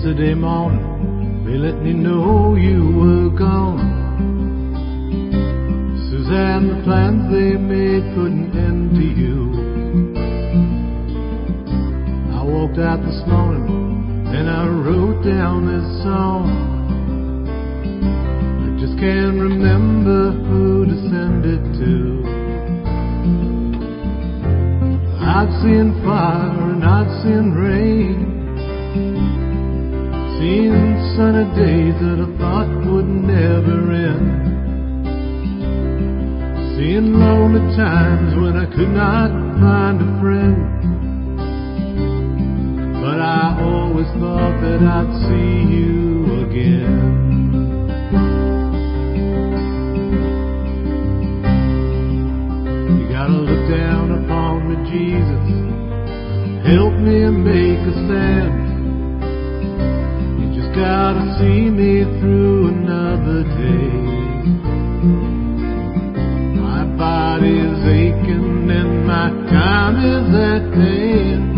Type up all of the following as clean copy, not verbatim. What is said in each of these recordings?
Yesterday morning, they let me know you were gone. Suzanne, the plans they made put an end to you. I walked out this morning and I wrote down this song. I just can't remember who to send it to. I've seen fire and I've seen rain, seen sunny days that I thought would never end, seen lonely times when I could not find a friend. But I always thought that I'd see you again. You gotta look down upon me, Jesus, help me make a stand. Gotta see me through another day. My body is aching and my time is at hand.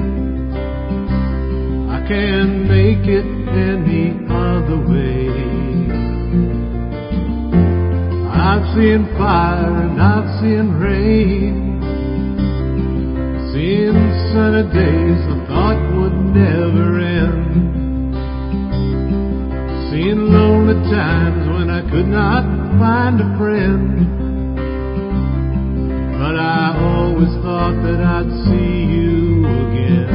I can't make it any other way. I've seen fire and I've seen rain, seen sunny days I thought would never end, seen lonely times when I could not find a friend. But I always thought that I'd see you again.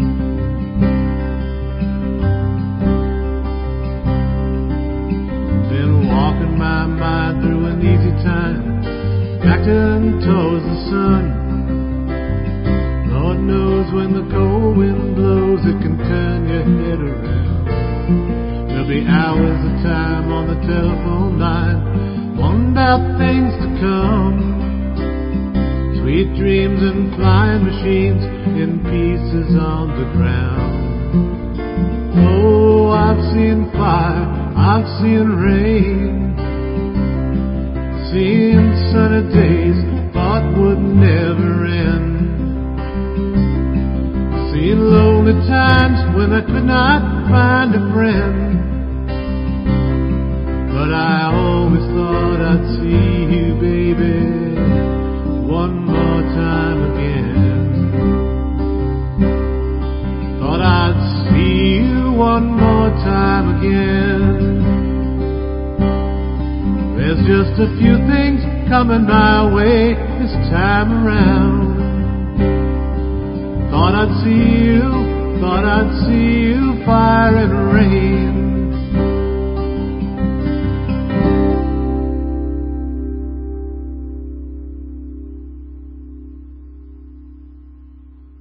Been walking my mind through an easy time, backing towards the sun. Lord knows when the cold wind blows, it can turn your head around. There'll be hours of time on the telephone line, one about things to come, sweet dreams and flying machines in pieces on the ground. Oh, I've seen fire, I've seen rain, seen sunny days thought would never end, seen lonely times when I could not find a friend. But I always thought I'd see you, baby, one more time again. Thought I'd see you one more time again. There's just a few things coming my way this time around. Thought I'd see you